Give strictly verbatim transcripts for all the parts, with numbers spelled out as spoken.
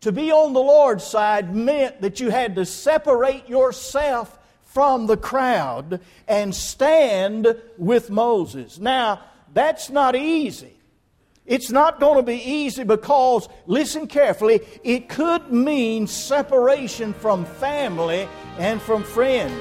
To be on the Lord's side meant that you had to separate yourself from the crowd and stand with Moses. Now, that's not easy. It's not going to be easy because, listen carefully, it could mean separation from family and from friends.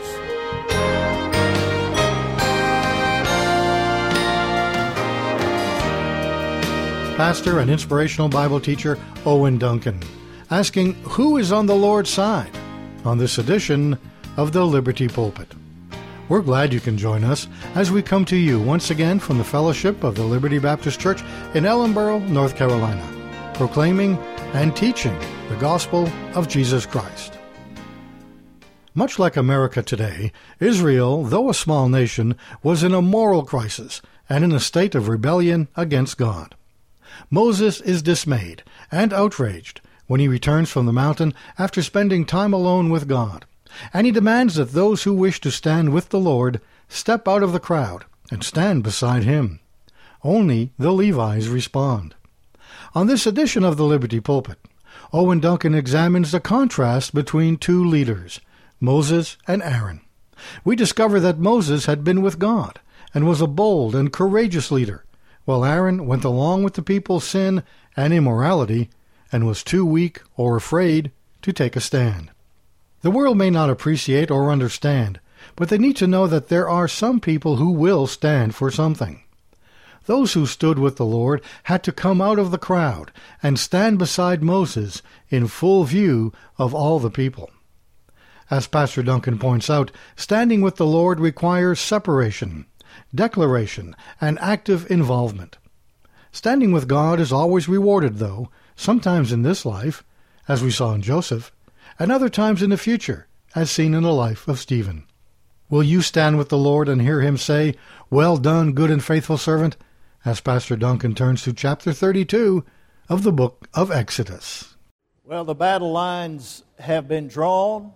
Pastor and inspirational Bible teacher Owen Duncan, asking who is on the Lord's side on this edition of the Liberty Pulpit. We're glad you can join us as we come to you once again from the fellowship of the Liberty Baptist Church in Ellenboro, North Carolina, proclaiming and teaching the gospel of Jesus Christ. Much like America today, Israel, though a small nation, was in a moral crisis and in a state of rebellion against God. Moses is dismayed and outraged when he returns from the mountain after spending time alone with God, and he demands that those who wish to stand with the Lord step out of the crowd and stand beside him. Only the Levites respond. On this edition of the Liberty Pulpit, Owen Duncan examines the contrast between two leaders, Moses and Aaron. We discover that Moses had been with God and was a bold and courageous leader, while Aaron went along with the people's sin and immorality and was too weak or afraid to take a stand. The world may not appreciate or understand, but they need to know that there are some people who will stand for something. Those who stood with the Lord had to come out of the crowd and stand beside Moses in full view of all the people. As Pastor Duncan points out, standing with the Lord requires separation, declaration, and active involvement. Standing with God is always rewarded, though, sometimes in this life, as we saw in Joseph, and other times in the future, as seen in the life of Stephen. Will you stand with the Lord and hear him say, "Well done, good and faithful servant," as Pastor Duncan turns to chapter thirty-two of the book of Exodus? Well, the battle lines have been drawn.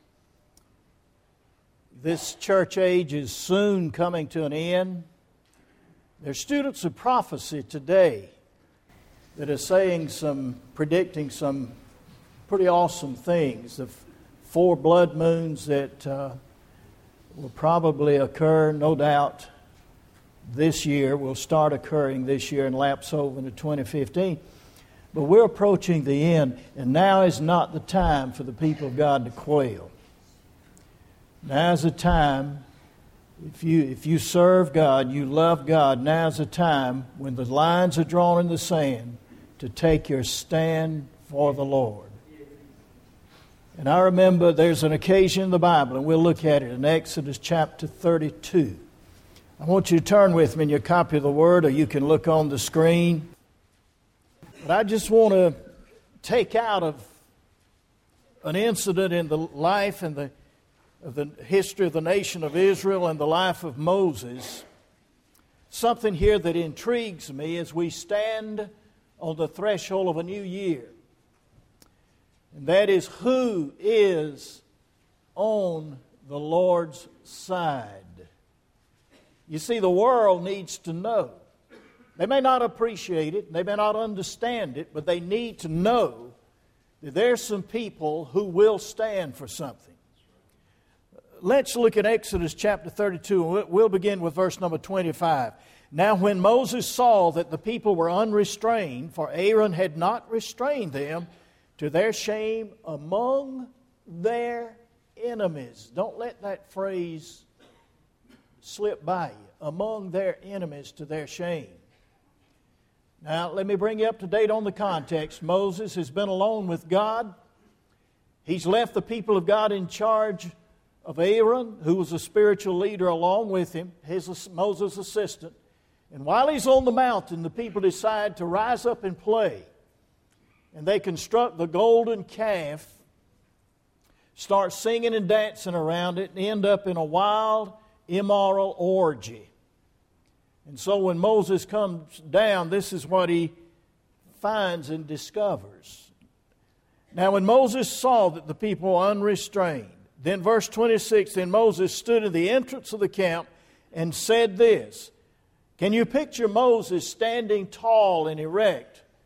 This church age is soon coming to an end. There's students of prophecy today that are saying some, predicting some pretty awesome things. The four blood moons that uh, will probably occur, no doubt, this year, will start occurring this year and lapse over into twenty fifteen. But we're approaching the end, and now is not the time for the people of God to quail. Now's the time, if you if you serve God, you love God, now's the time when the lines are drawn in the sand to take your stand for the Lord. And I remember there's an occasion in the Bible, and we'll look at it in Exodus chapter thirty-two. I want you to turn with me in your copy of the Word, or you can look on the screen. But I just want to take out of an incident in the life and the of the history of the nation of Israel and the life of Moses, something here that intrigues me as we stand on the threshold of a new year. And that is, who is on the Lord's side? You see, the world needs to know. They may not appreciate it, they may not understand it, but they need to know that there's some people who will stand for something. Let's look at Exodus chapter thirty-two, and we'll begin with verse number twenty-five. Now when Moses saw that the people were unrestrained, for Aaron had not restrained them, to their shame among their enemies. Don't let that phrase slip by you. Among their enemies, to their shame. Now, let me bring you up to date on the context. Moses has been alone with God. He's left the people of God in charge of Aaron, who was a spiritual leader along with him, his Moses' assistant. And while he's on the mountain, the people decide to rise up and play. And they construct the golden calf, start singing and dancing around it, and end up in a wild, immoral orgy. And so when Moses comes down, this is what he finds and discovers. Now when Moses saw that the people were unrestrained, then verse twenty-six, then Moses stood in the entrance of the camp and said this. Can you picture Moses standing tall and erect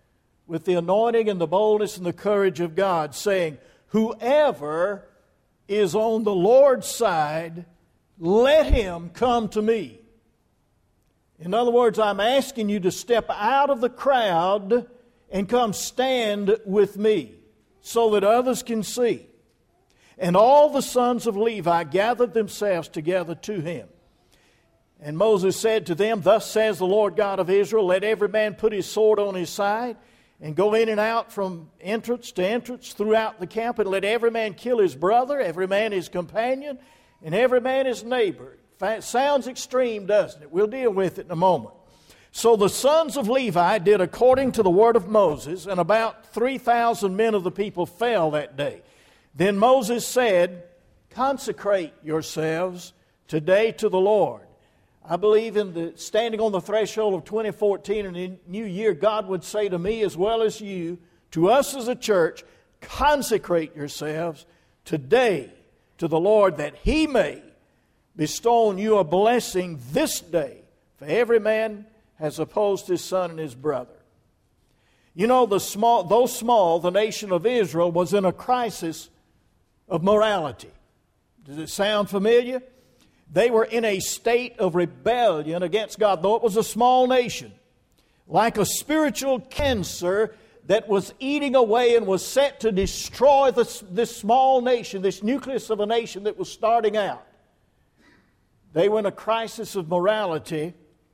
with the anointing and the boldness and the courage of God, saying, whoever is on the Lord's side, let him come to me. In other words, I'm asking you to step out of the crowd and come stand with me so that others can see. And all the sons of Levi gathered themselves together to him. And Moses said to them, thus says the Lord God of Israel, let every man put his sword on his side and go in and out from entrance to entrance throughout the camp, and let every man kill his brother, every man his companion, and every man his neighbor. It sounds extreme, doesn't it? We'll deal with it in a moment. So the sons of Levi did according to the word of Moses, and about three thousand men of the people fell that day. Then Moses said, consecrate yourselves today to the Lord. I believe in the standing on the threshold of twenty fourteen and the new year, God would say to me as well as you, to us as a church, consecrate yourselves today to the Lord, that He may bestow on you a blessing this day. For every man has opposed his son and his brother. You know, the small, though small, the nation of Israel was in a crisis of morality. Does it sound familiar? They were in a state of rebellion against God, though it was a small nation. Like a spiritual cancer that was eating away and was set to destroy this, this small nation, this nucleus of a nation that was starting out. They were in a crisis of morality,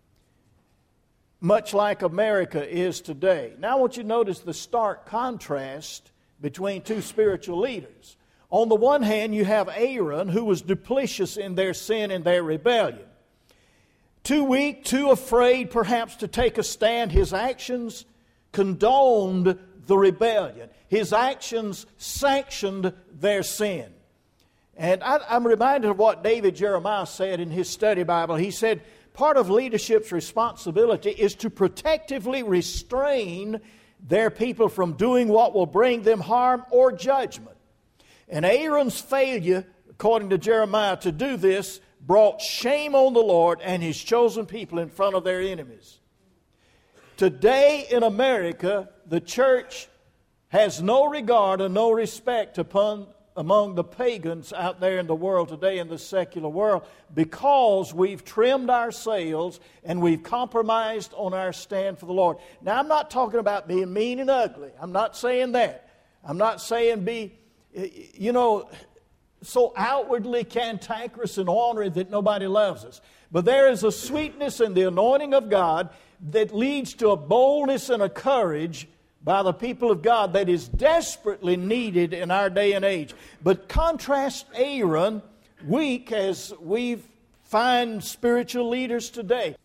much like America is today. Now I want you to notice the stark contrast between two spiritual leaders. On the one hand, you have Aaron, who was duplicitous in their sin and their rebellion. Too weak, too afraid perhaps to take a stand, his actions condoned the rebellion. His actions sanctioned their sin. And I, I'm reminded of what David Jeremiah said in his study Bible. He said, part of leadership's responsibility is to protectively restrain their people from doing what will bring them harm or judgment. And Aaron's failure, according to Jeremiah, to do this brought shame on the Lord and His chosen people in front of their enemies. Today in America, the church has no regard and no respect upon among the pagans out there in the world today, in the secular world, because we've trimmed our sails and we've compromised on our stand for the Lord. Now, I'm not talking about being mean and ugly. I'm not saying that. I'm not saying be, you know, so outwardly cantankerous and ornery that nobody loves us. But there is a sweetness in the anointing of God that leads to a boldness and a courage by the people of God that is desperately needed in our day and age. But contrast Aaron, weak as we find spiritual leaders today.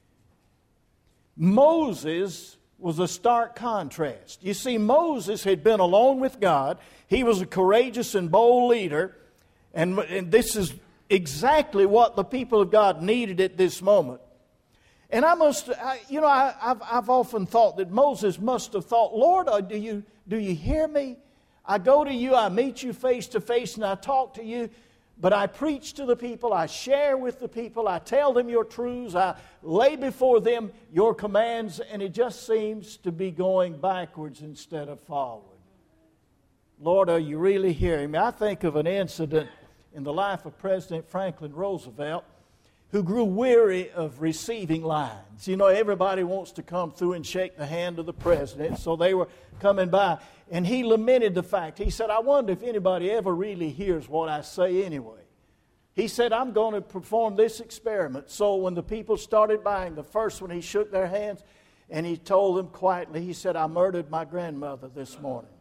Moses was a stark contrast. You see, Moses had been alone with God. He was a courageous and bold leader. And, and this is exactly what the people of God needed at this moment. And I must, I, you know, I, I've, I've often thought that Moses must have thought, Lord, do you, do you hear me? I go to you, I meet you face to face, and I talk to you, but I preach to the people, I share with the people, I tell them your truths, I lay before them your commands, and it just seems to be going backwards instead of forward. Lord, are you really hearing me? I think of an incident in the life of President Franklin Roosevelt, who grew weary of receiving lines. You know, everybody wants to come through and shake the hand of the president, so they were coming by. And he lamented the fact. He said, I wonder if anybody ever really hears what I say anyway. He said, I'm going to perform this experiment. So when the people started buying, the first one, he shook their hands, and he told them quietly, he said, I murdered my grandmother this morning.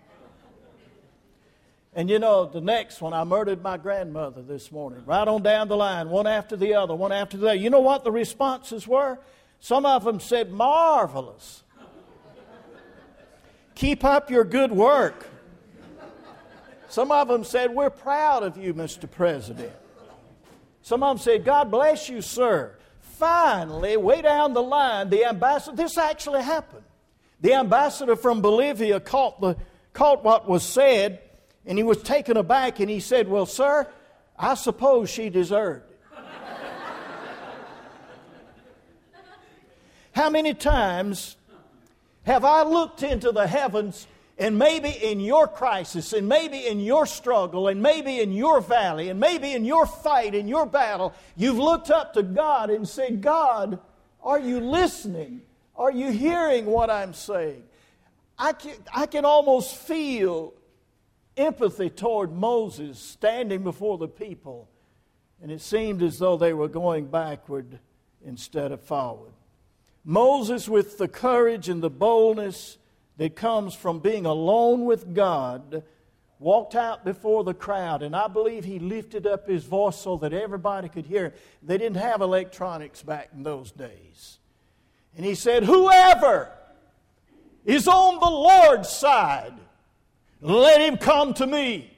And you know, the next one, I murdered my grandmother this morning. Right on down the line, one after the other, one after the other. You know what the responses were? Some of them said, marvelous. Keep up your good work. Some of them said, we're proud of you, Mister President. Some of them said, God bless you, sir. Finally, way down the line, the ambassador, this actually happened. The ambassador from Bolivia caught, the, caught what was said, and he was taken aback, and he said, well, sir, I suppose she deserved it. How many times Have I looked into the heavens, and maybe in your crisis, and maybe in your struggle, and maybe in your valley, and maybe in your fight, in your battle, you've looked up to God and said, God, are you listening? Are you hearing what I'm saying? I can, I can almost feel empathy toward Moses standing before the people, and it seemed as though they were going backward instead of forward. Moses, with the courage and the boldness that comes from being alone with God, walked out before the crowd, and I believe he lifted up his voice so that everybody could hear him. They didn't have electronics back in those days. And he said, whoever is on the Lord's side, let him come to me.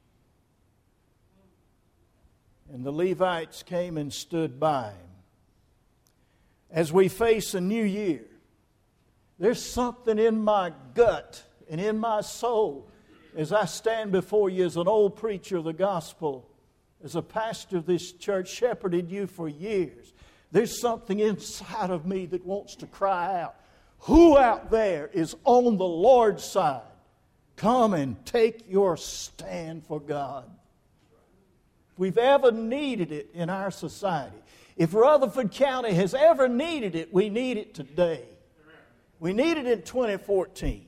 And the Levites came and stood by him. As we face a new year, there's something in my gut and in my soul as I stand before you as an old preacher of the gospel, as a pastor of this church, shepherded you for years. There's something inside of me that wants to cry out, who out there is on the Lord's side? Come and take your stand for God. If we've ever needed it in our society, if Rutherford County has ever needed it, we need it today. We need it in twenty fourteen.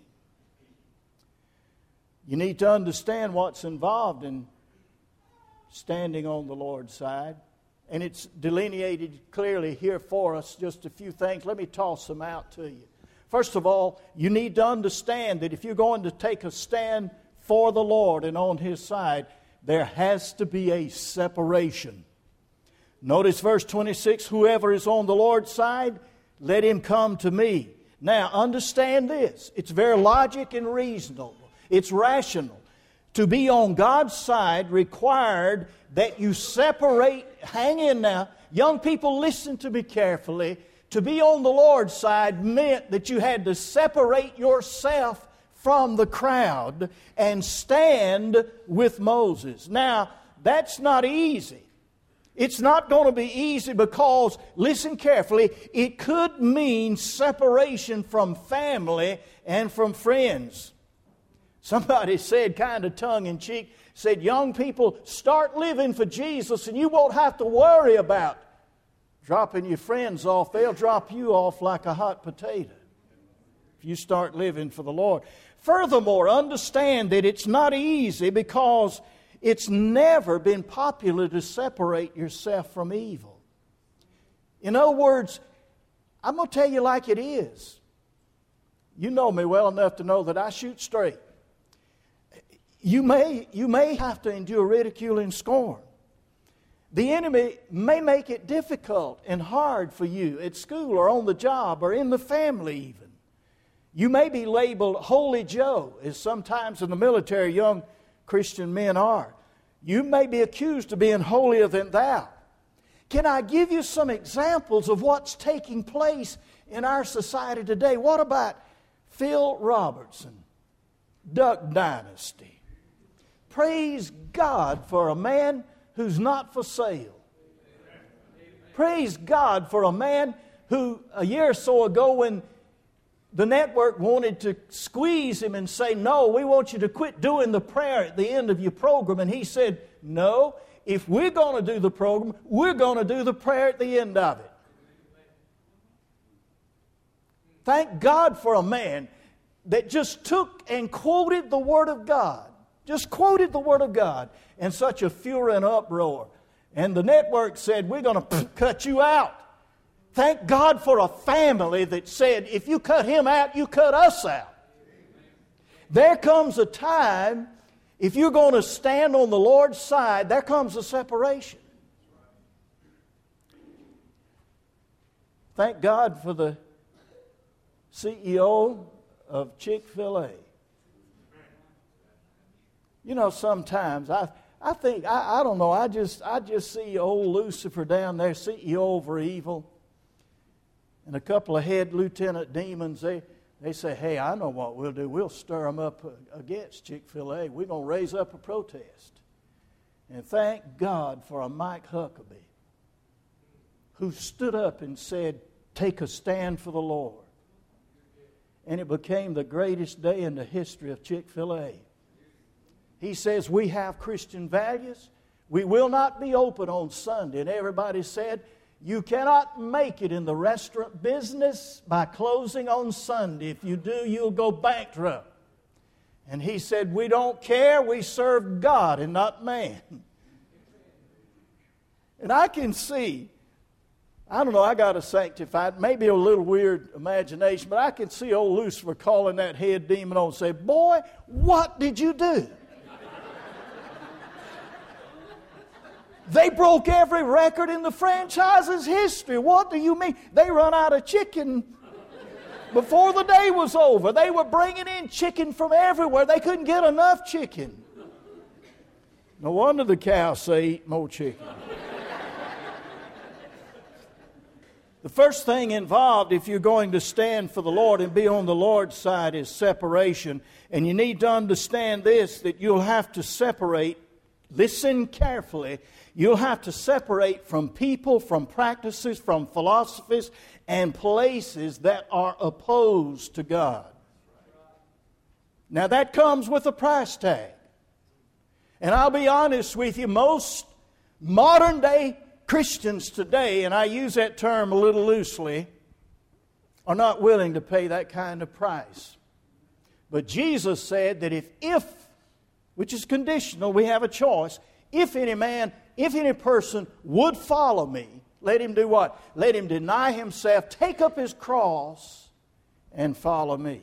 You need to understand what's involved in standing on the Lord's side. And it's delineated clearly here for us, just a few things. Let me toss them out to you. First of all, you need to understand that if you're going to take a stand for the Lord and on His side, there has to be a separation. Notice verse twenty-six, whoever is on the Lord's side, let him come to me. Now, understand this. It's very logic and reasonable. It's rational. To be on God's side required that you separate. Hang in now. Young people, listen to me carefully. To be on the Lord's side meant that you had to separate yourself from the crowd and stand with Moses. Now, that's not easy. It's not going to be easy because, listen carefully, it could mean separation from family and from friends. Somebody said, kind of tongue-in-cheek, said, young people, start living for Jesus and you won't have to worry about dropping your friends off. They'll drop you off like a hot potato if you start living for the Lord. Furthermore, understand that it's not easy because it's never been popular to separate yourself from evil. In other words, I'm going to tell you like it is. You know me well enough to know that I shoot straight. You may, you may have to endure ridicule and scorn. The enemy may make it difficult and hard for you at school or on the job or in the family even. You may be labeled Holy Joe, as sometimes in the military young Christian men are. You may be accused of being holier than thou. Can I give you some examples of what's taking place in our society today? What about Phil Robertson, Duck Dynasty? Praise God for a man who's not for sale. Praise God for a man who a year or so ago, when the network wanted to squeeze him and say, no, we want you to quit doing the prayer at the end of your program. And he said, no, if we're going to do the program, we're going to do the prayer at the end of it. Thank God for a man that just took and quoted the Word of God. Just quoted the Word of God in such a fury and uproar. And the network said, we're going to cut you out. Thank God for a family that said, if you cut him out, you cut us out. There comes a time, if you're going to stand on the Lord's side, there comes a separation. Thank God for the C E O of Chick-fil-A. You know, sometimes I I think, I, I don't know, I just I just see old Lucifer down there, C E O over evil. And a couple of head lieutenant demons, they, they say, hey, I know what we'll do. We'll stir them up against Chick-fil-A. We're going to raise up a protest. And thank God for a Mike Huckabee who stood up and said, take a stand for the Lord. and it became the greatest day in the history of Chick-fil-A. He says, we have Christian values. We will not be open on Sunday. And everybody said, you cannot make it in the restaurant business by closing on Sunday. If you do, you'll go bankrupt. And he said, we don't care. We serve God and not man. And I can see, I don't know, I got a sanctified, maybe a little weird imagination, but I can see old Lucifer calling that head demon on and say, boy, what did you do? They broke every record in the franchise's history. What do you mean? They run out of chicken before the day was over. They were bringing in chicken from everywhere. They couldn't get enough chicken. No wonder the cows say eat more chicken. The first thing involved if you're going to stand for the Lord and be on the Lord's side is separation. And you need to understand this, that you'll have to separate. Listen carefully. You'll have to separate from people, from practices, from philosophies, and places that are opposed to God. Now that comes with a price tag. And I'll be honest with you, most modern day Christians today, and I use that term a little loosely, are not willing to pay that kind of price. But Jesus said that if, if, which is conditional, we have a choice, if any man, if any person would follow me, let him do what? Let him deny himself, take up his cross, and follow me.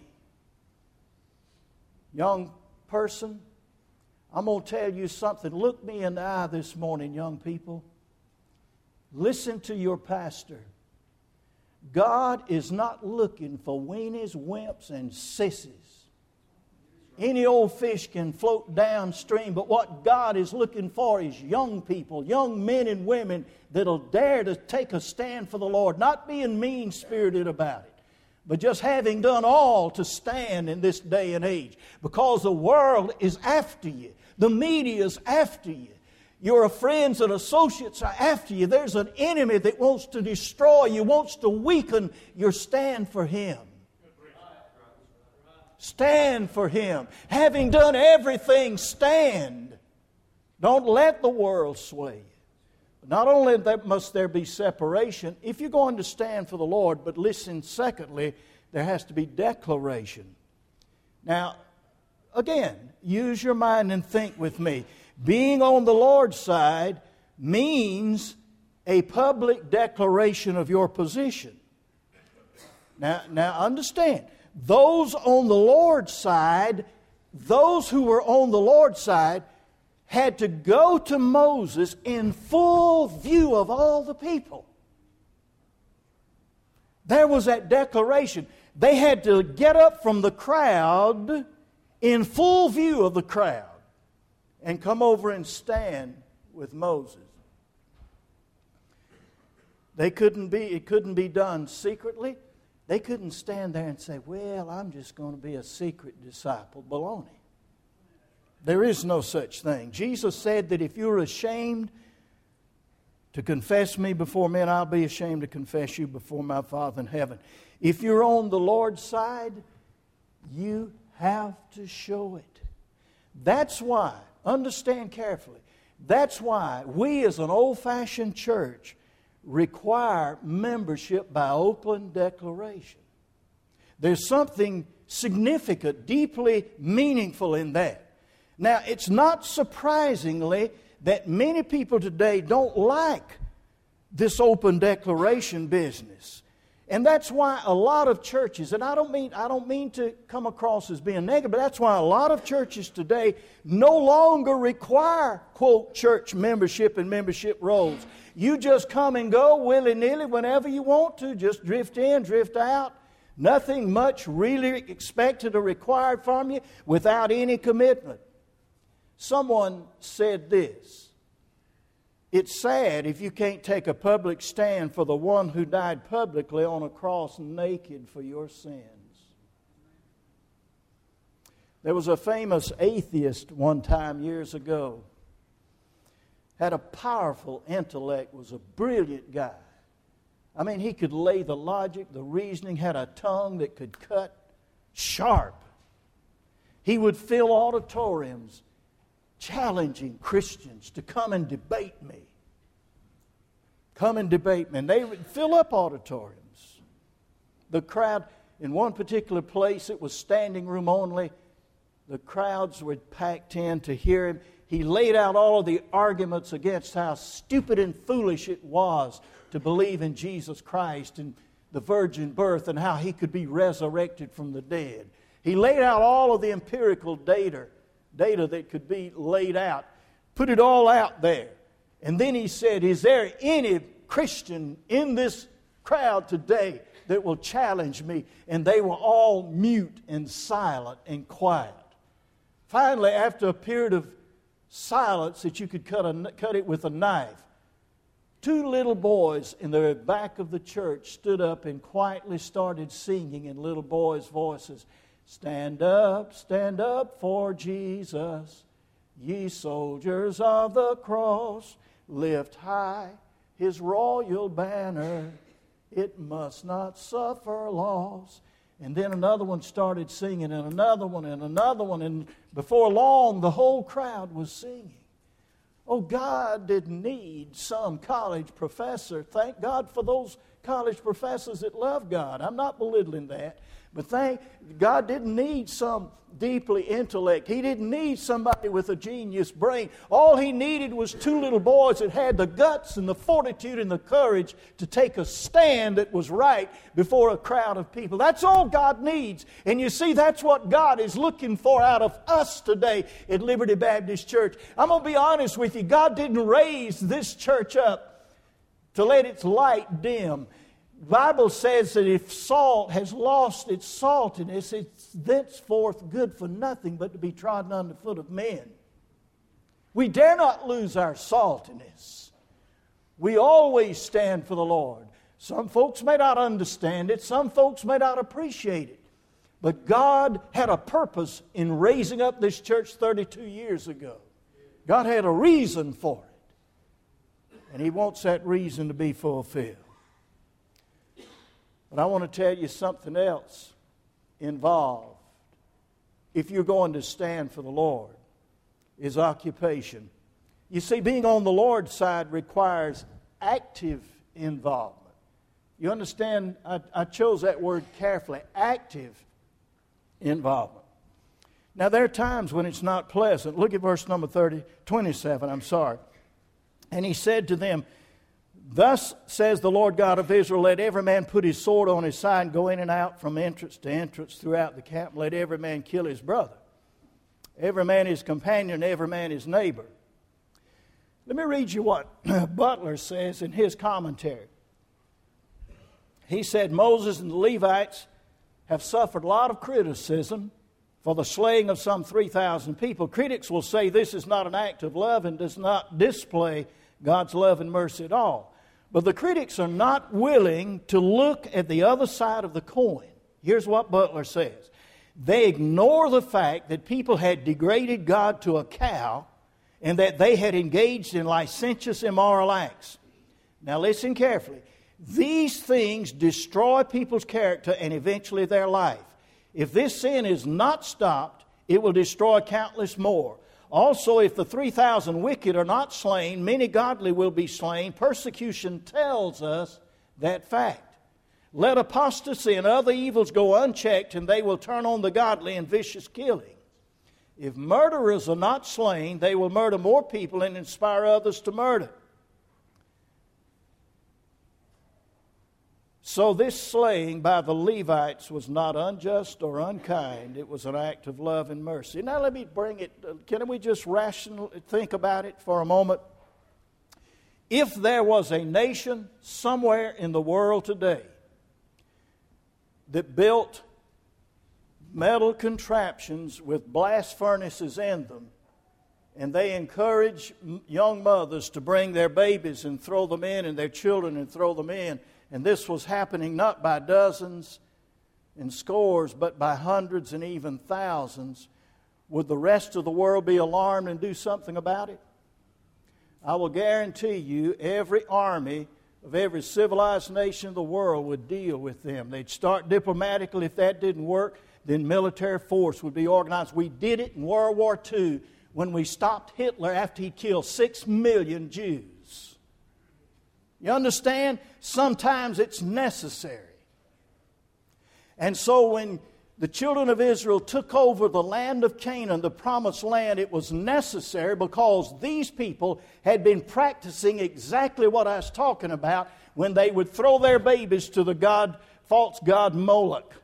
Young person, I'm going to tell you something. Look me in the eye this morning, young people. Listen to your pastor. God is not looking for weenies, wimps, and sissies. Any old fish can float downstream, but what God is looking for is young people, young men and women that'll dare to take a stand for the Lord, not being mean-spirited about it, but just having done all to stand in this day and age. Because the world is after you. The media's after you. Your friends and associates are after you. There's an enemy that wants to destroy you, wants to weaken your stand for Him. Stand for Him. Having done everything, stand. Don't let the world sway you. Not only must there be separation, if you're going to stand for the Lord, but listen, secondly, there has to be declaration. Now, again, use your mind and think with me. Being on the Lord's side means a public declaration of your position. Now, now understand, those on the Lord's side, those who were on the Lord's side, had to go to Moses in full view of all the people. There was that declaration. They had to get up from the crowd in full view of the crowd and come over and stand with Moses. They couldn't be, it couldn't be done secretly. They couldn't stand there and say, well, I'm just going to be a secret disciple. Baloney. There is no such thing. Jesus said that if you're ashamed to confess me before men, I'll be ashamed to confess you before my Father in heaven. If you're on the Lord's side, you have to show it. That's why, understand carefully, that's why we as an old-fashioned church require membership by open declaration. There's something significant, deeply meaningful in that. Now, it's not surprisingly that many people today don't like this open declaration business. And that's why a lot of churches, and I don't mean I don't mean to come across as being negative, but that's why a lot of churches today no longer require, quote, church membership and membership rolls. You just come and go willy-nilly whenever you want to. Just drift in, drift out. Nothing much really expected or required from you without any commitment. Someone said this: it's sad if you can't take a public stand for the one who died publicly on a cross naked for your sins. There was a famous atheist one time years ago. Had a powerful intellect, was a brilliant guy. I mean, he could lay the logic, the reasoning, had a tongue that could cut sharp. He would fill auditoriums challenging Christians to come and debate me. Come and debate me. And they would fill up auditoriums. The crowd, in one particular place, it was standing room only. The crowds were packed in to hear him. He laid out all of the arguments against how stupid and foolish it was to believe in Jesus Christ and the virgin birth and how He could be resurrected from the dead. He laid out all of the empirical data, data that could be laid out, put it all out there. And then He said, is there any Christian in this crowd today that will challenge me? And they were all mute and silent and quiet. Finally, after a period of silence that you could cut, a, cut it with a knife, two little boys in the back of the church stood up and quietly started singing in little boys' voices, "Stand up, stand up for Jesus, ye soldiers of the cross, lift high His royal banner, it must not suffer loss." And then another one started singing, and another one, and another one, and before long the whole crowd was singing. Oh, God didn't need some college professor. Thank God for those college professors that love God. I'm not belittling that. But thank God didn't need some deeply intellect. He didn't need somebody with a genius brain. All He needed was two little boys that had the guts and the fortitude and the courage to take a stand that was right before a crowd of people. That's all God needs. And you see, that's what God is looking for out of us today at Liberty Baptist Church. I'm going to be honest with you. God didn't raise this church up to let its light dim. The Bible says that if salt has lost its saltiness, it's thenceforth good for nothing but to be trodden under the foot of men. We dare not lose our saltiness. We always stand for the Lord. Some folks may not understand it. Some folks may not appreciate it. But God had a purpose in raising up this church thirty-two years ago. God had a reason for it. And He wants that reason to be fulfilled. But I want to tell you something else involved. If you're going to stand for the Lord, is occupation. You see, being on the Lord's side requires active involvement. You understand, I, I chose that word carefully, active involvement. Now, there are times when it's not pleasant. Look at verse number thirty, twenty-seven, I'm sorry. And He said to them, "Thus says the Lord God of Israel, let every man put his sword on his side and go in and out from entrance to entrance throughout the camp. Let every man kill his brother, every man his companion, every man his neighbor." Let me read you what Butler says in his commentary. He said, Moses and the Levites have suffered a lot of criticism for the slaying of some three thousand people. Critics will say this is not an act of love and does not display God's love and mercy at all. But the critics are not willing to look at the other side of the coin. Here's what Butler says. They ignore the fact that people had degraded God to a cow and that they had engaged in licentious, immoral acts. Now listen carefully. These things destroy people's character and eventually their life. If this sin is not stopped, it will destroy countless more. Also, if the three thousand wicked are not slain, many godly will be slain. Persecution tells us that fact. Let apostasy and other evils go unchecked, and they will turn on the godly in vicious killing. If murderers are not slain, they will murder more people and inspire others to murder. So this slaying by the Levites was not unjust or unkind. It was an act of love and mercy. Now let me bring it, can we just rationally think about it for a moment? If there was a nation somewhere in the world today that built metal contraptions with blast furnaces in them, and they encourage young mothers to bring their babies and throw them in, and their children and throw them in, and this was happening not by dozens and scores, but by hundreds and even thousands, would the rest of the world be alarmed and do something about it? I will guarantee you every army of every civilized nation of the world would deal with them. They'd start diplomatically. If that didn't work, then military force would be organized. We did it in World War Two when we stopped Hitler after he killed six million Jews. You understand? Sometimes it's necessary. And so when the children of Israel took over the land of Canaan, the promised land, it was necessary because these people had been practicing exactly what I was talking about when they would throw their babies to the god, false god Moloch.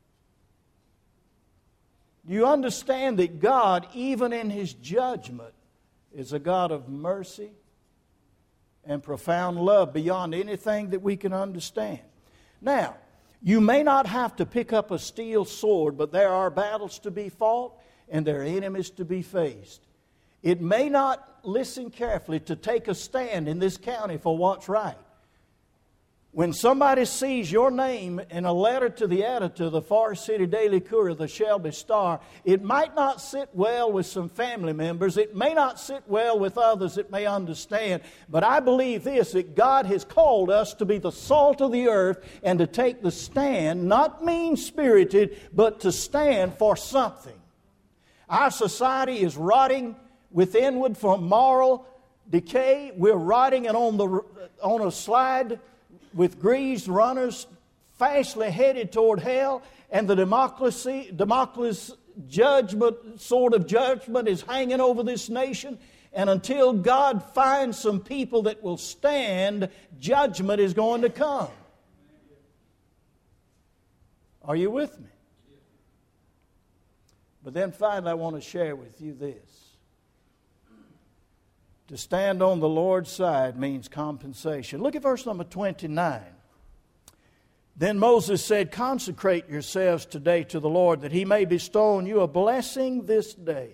Do you understand that God, even in His judgment, is a God of mercy and profound love beyond anything that we can understand? Now, you may not have to pick up a steel sword, but there are battles to be fought and there are enemies to be faced. It may not, listen carefully, to take a stand in this county for what's right. When somebody sees your name in a letter to the editor of the Forest City Daily Courier, the Shelby Star, it might not sit well with some family members. It may not sit well with others that may understand. But I believe this, that God has called us to be the salt of the earth and to take the stand, not mean-spirited, but to stand for something. Our society is rotting withinward from moral decay. We're rotting and on, the, on a slide with greased runners fastly headed toward hell, and the democracy, democracy judgment, sword of judgment is hanging over this nation. And until God finds some people that will stand, judgment is going to come. Are you with me? But then finally, I want to share with you this. To stand on the Lord's side means compensation. Look at verse number twenty-nine. Then Moses said, consecrate yourselves today to the Lord, that He may bestow on you a blessing this day.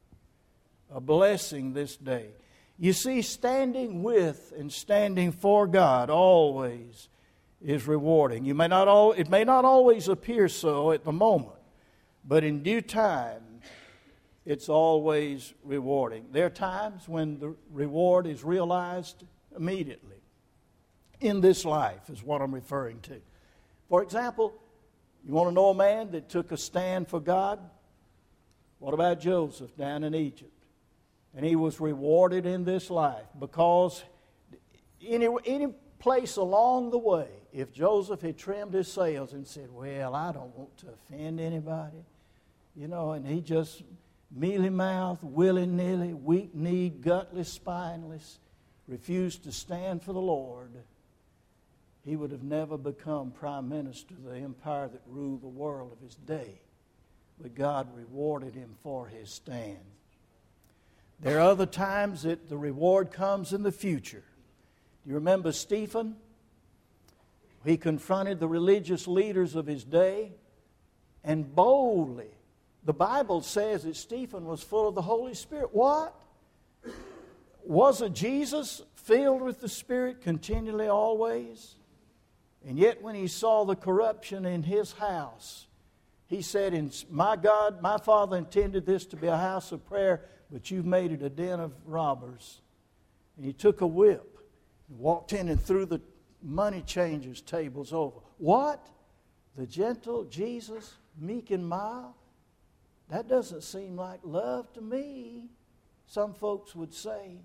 A blessing this day. You see, standing with and standing for God always is rewarding. You may not al- it may not always appear so at the moment, but in due time, it's always rewarding. There are times when the reward is realized immediately. In this life is what I'm referring to. For example, you want to know a man that took a stand for God? What about Joseph down in Egypt? And he was rewarded in this life because any, any place along the way, if Joseph had trimmed his sails and said, well, I don't want to offend anybody, you know, and he just mealy-mouthed, willy-nilly, weak-kneed, gutless, spineless, refused to stand for the Lord, he would have never become prime minister of the empire that ruled the world of his day. But God rewarded him for his stand. There are other times that the reward comes in the future. Do you remember Stephen? He confronted the religious leaders of his day and boldly, the Bible says that Stephen was full of the Holy Spirit. What? Wasn't Jesus filled with the Spirit continually, always? And yet when he saw the corruption in his house, he said, my God, my Father intended this to be a house of prayer, but you've made it a den of robbers. And he took a whip and walked in and threw the money changers' tables over. What? The gentle Jesus, meek and mild? That doesn't seem like love to me, some folks would say.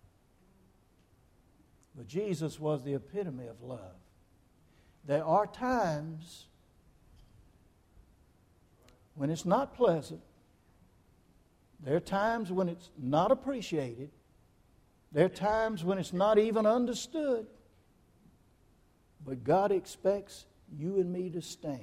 But Jesus was the epitome of love. There are times when it's not pleasant. There are times when it's not appreciated. There are times when it's not even understood. But God expects you and me to stand.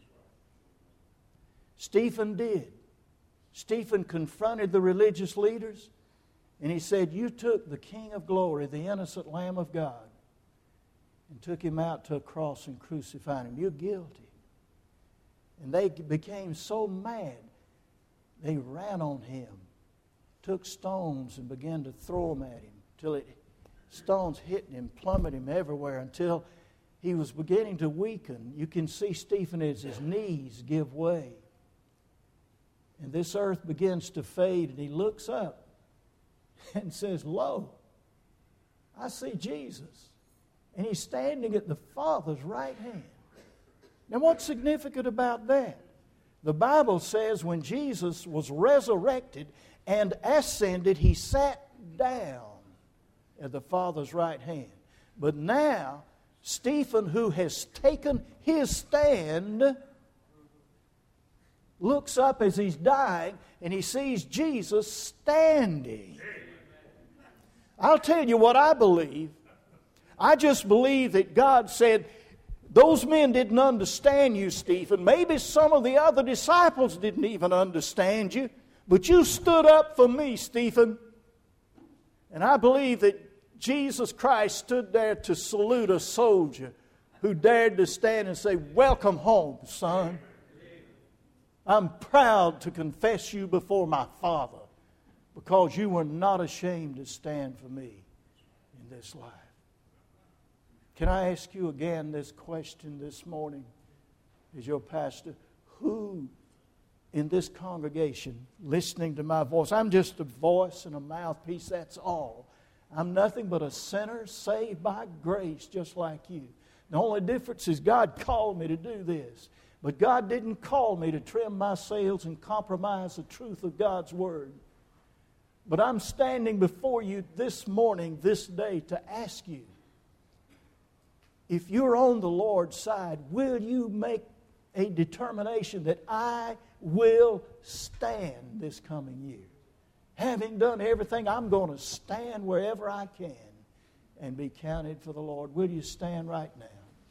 Stephen did. Stephen confronted the religious leaders, and he said, you took the King of glory, the innocent Lamb of God, and took him out to a cross and crucified him. You're guilty. And they became so mad, they ran on him, took stones and began to throw them at him, till it, stones hit him, plummeted him everywhere, until he was beginning to weaken. You can see Stephen as his knees give way. And this earth begins to fade, and he looks up and says, lo, I see Jesus. And he's standing at the Father's right hand. Now, what's significant about that? The Bible says when Jesus was resurrected and ascended, He sat down at the Father's right hand. But now, Stephen, who has taken his stand, looks up as he's dying and he sees Jesus standing. I'll tell you what I believe. I just believe that God said, those men didn't understand you, Stephen. Maybe some of the other disciples didn't even understand you. But you stood up for me, Stephen. And I believe that Jesus Christ stood there to salute a soldier who dared to stand and say, welcome home, son. I'm proud to confess you before my Father because you were not ashamed to stand for me in this life. Can I ask you again this question this morning as your pastor? Who in this congregation listening to my voice, I'm just a voice and a mouthpiece, that's all. I'm nothing but a sinner saved by grace just like you. The only difference is God called me to do this. But God didn't call me to trim my sails and compromise the truth of God's Word. But I'm standing before you this morning, this day, to ask you, if you're on the Lord's side, will you make a determination that I will stand this coming year? Having done everything, I'm going to stand wherever I can and be counted for the Lord. Will you stand right now?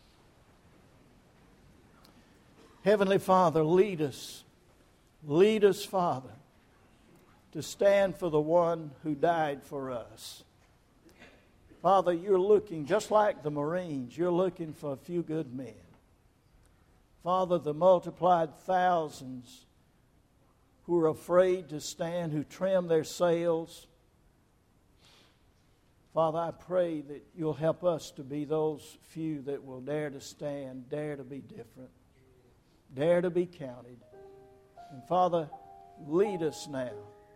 Heavenly Father, lead us. Lead us, Father, to stand for the one who died for us. Father, you're looking, just like the Marines, you're looking for a few good men. Father, the multiplied thousands who are afraid to stand, who trim their sails. Father, I pray that you'll help us to be those few that will dare to stand, dare to be different, dare to be counted. And Father, lead us now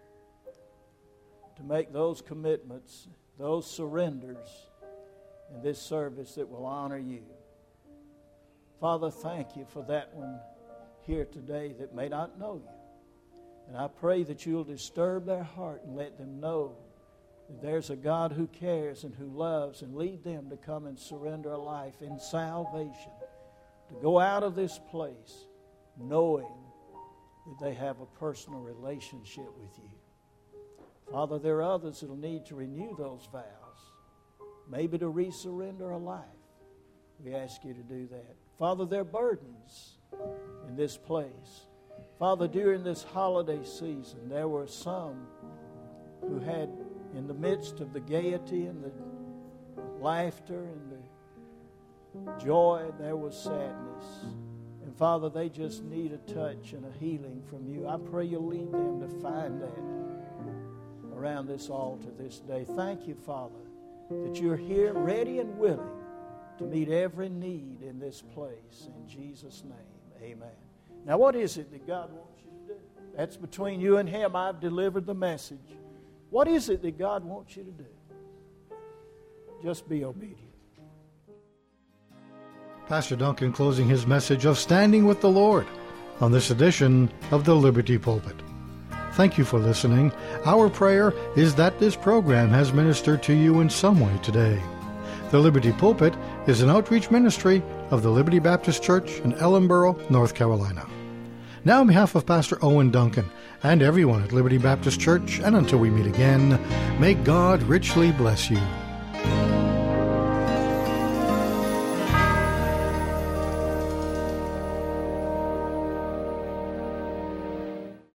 to make those commitments, those surrenders in this service that will honor you. Father, thank you for that one here today that may not know you. And I pray that you'll disturb their heart and let them know that there's a God who cares and who loves, and lead them to come and surrender a life in salvation, to go out of this place knowing that they have a personal relationship with you. Father, there are others that will need to renew those vows, maybe to resurrender a life. We ask you to do that. Father, there are burdens in this place. Father, during this holiday season, there were some who had, in the midst of the gaiety and the laughter and the joy, there was sadness. And Father, they just need a touch and a healing from you. I pray you'll lead them to find that around this altar this day. Thank you, Father, that you're here ready and willing to meet every need in this place. In Jesus' name, amen. Now, what is it that God wants you to do? That's between you and Him. I've delivered the message. What is it that God wants you to do? Just be obedient. Pastor Duncan closing his message of Standing with the Lord on this edition of the Liberty Pulpit. Thank you for listening. Our prayer is that this program has ministered to you in some way today. The Liberty Pulpit is an outreach ministry of the Liberty Baptist Church in Ellenboro, North Carolina. Now, on behalf of Pastor Owen Duncan and everyone at Liberty Baptist Church, and until we meet again, may God richly bless you.